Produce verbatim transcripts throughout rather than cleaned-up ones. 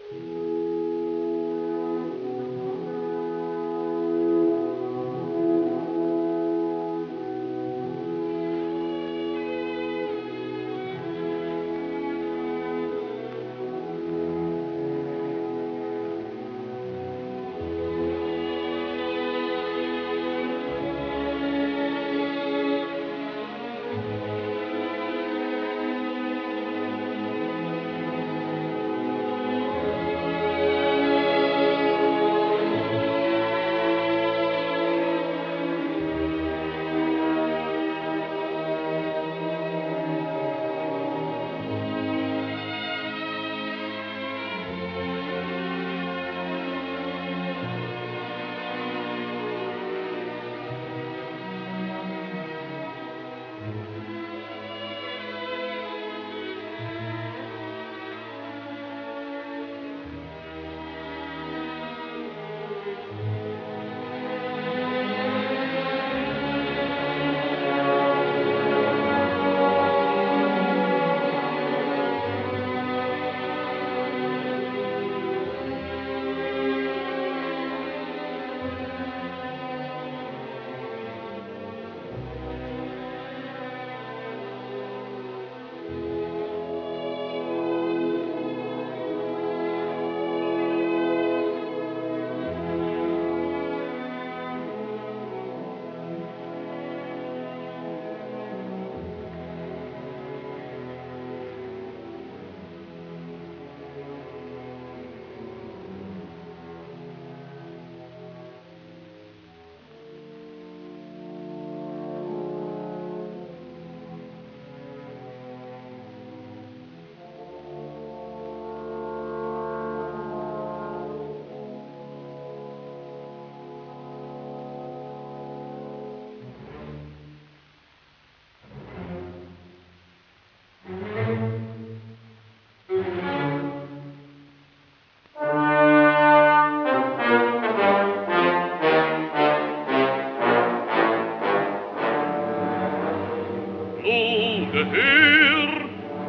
Gehör,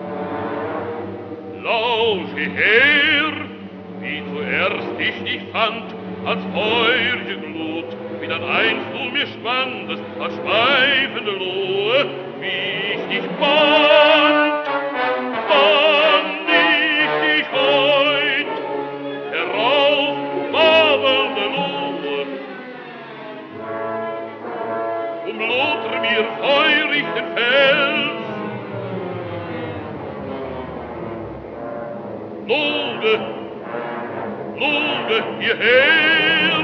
lausche her, wie zuerst ich dich fand, als feurige Glut, wie dann einst du mir spandest, als schweifende Lohe, wie ich dich band, band ich dich heut, herauf, wabelnde Lohe, umlotre mir feurig den Fels, Lode, Lode, hierher!